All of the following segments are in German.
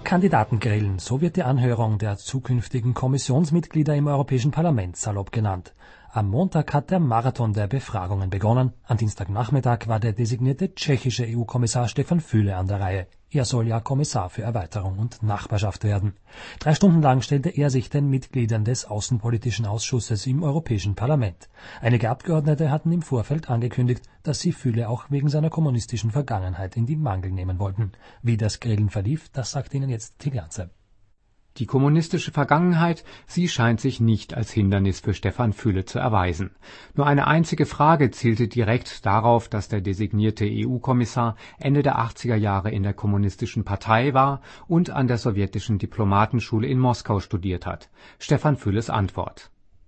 Kandidatengrillen, so wird die Anhörung der zukünftigen Kommissionsmitglieder im Europäischen Parlament salopp genannt. Am Montag hat der Marathon der Befragungen begonnen. Am Dienstagnachmittag war der designierte tschechische EU-Kommissar Stefan Füle an der Reihe. Er soll ja Kommissar für Erweiterung und Nachbarschaft werden. 3 Stunden lang stellte er sich den Mitgliedern des Außenpolitischen Ausschusses im Europäischen Parlament. Einige Abgeordnete hatten im Vorfeld angekündigt, dass sie Füle auch wegen seiner kommunistischen Vergangenheit in die Mangel nehmen wollten. Wie das Grillen verlief, das sagt Ihnen jetzt Tiglianze. Die kommunistische Vergangenheit, sie scheint sich nicht als Hindernis für Stefan Füle zu erweisen. Nur eine einzige Frage zielte direkt darauf, dass der designierte EU-Kommissar Ende der 80er Jahre in der Kommunistischen Partei war und an der sowjetischen Diplomatenschule in Moskau studiert hat. Stefan Füles Antwort: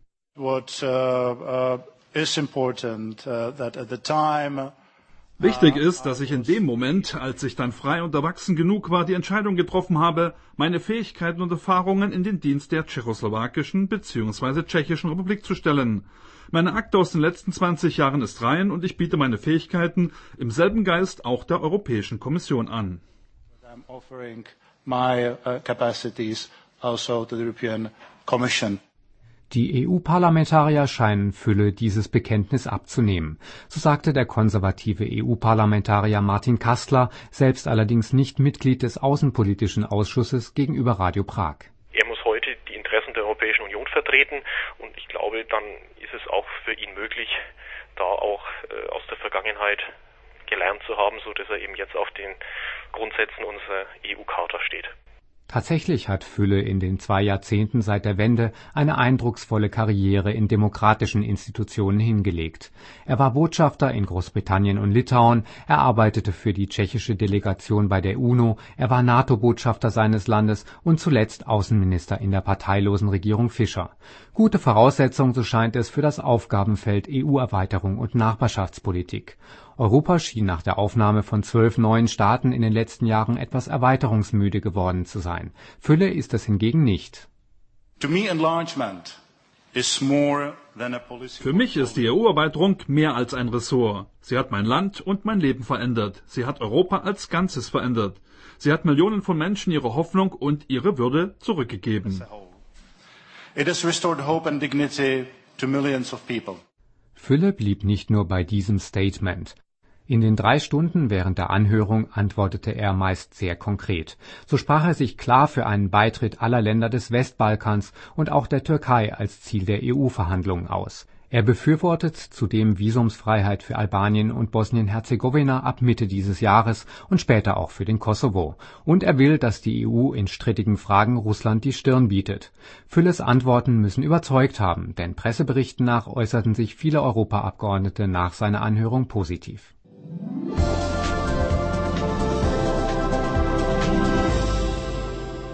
Wichtig ist, dass ich in dem Moment, als ich dann frei und erwachsen genug war, die Entscheidung getroffen habe, meine Fähigkeiten und Erfahrungen in den Dienst der tschechoslowakischen bzw. tschechischen Republik zu stellen. Meine Akte aus den letzten 20 Jahren ist rein und ich biete meine Fähigkeiten im selben Geist auch der Europäischen Kommission an. Die EU-Parlamentarier scheinen Füle dieses Bekenntnis abzunehmen. So sagte der konservative EU-Parlamentarier Martin Kastler, selbst allerdings nicht Mitglied des Außenpolitischen Ausschusses, gegenüber Radio Prag. Er muss heute die Interessen der Europäischen Union vertreten und ich glaube, dann ist es auch für ihn möglich, da auch aus der Vergangenheit gelernt zu haben, so dass er eben jetzt auf den Grundsätzen unserer EU-Charta steht. Tatsächlich hat Füle in den 2 Jahrzehnten seit der Wende eine eindrucksvolle Karriere in demokratischen Institutionen hingelegt. Er war Botschafter in Großbritannien und Litauen, er arbeitete für die tschechische Delegation bei der UNO, er war NATO-Botschafter seines Landes und zuletzt Außenminister in der parteilosen Regierung Fischer. Gute Voraussetzung, so scheint es, für das Aufgabenfeld EU-Erweiterung und Nachbarschaftspolitik. Europa schien nach der Aufnahme von 12 neuen Staaten in den letzten Jahren etwas erweiterungsmüde geworden zu sein. Füle ist es hingegen nicht. Für mich ist die EU-Erweiterung mehr als ein Ressort. Sie hat mein Land und mein Leben verändert. Sie hat Europa als Ganzes verändert. Sie hat Millionen von Menschen ihre Hoffnung und ihre Würde zurückgegeben. It has restored hope and dignity to millions of people. Füle blieb nicht nur bei diesem Statement. In den 3 Stunden während der Anhörung antwortete er meist sehr konkret. So sprach er sich klar für einen Beitritt aller Länder des Westbalkans und auch der Türkei als Ziel der EU-Verhandlungen aus. Er befürwortet zudem Visumsfreiheit für Albanien und Bosnien-Herzegowina ab Mitte dieses Jahres und später auch für den Kosovo. Und er will, dass die EU in strittigen Fragen Russland die Stirn bietet. Füles Antworten müssen überzeugt haben, denn Presseberichten nach äußerten sich viele Europaabgeordnete nach seiner Anhörung positiv.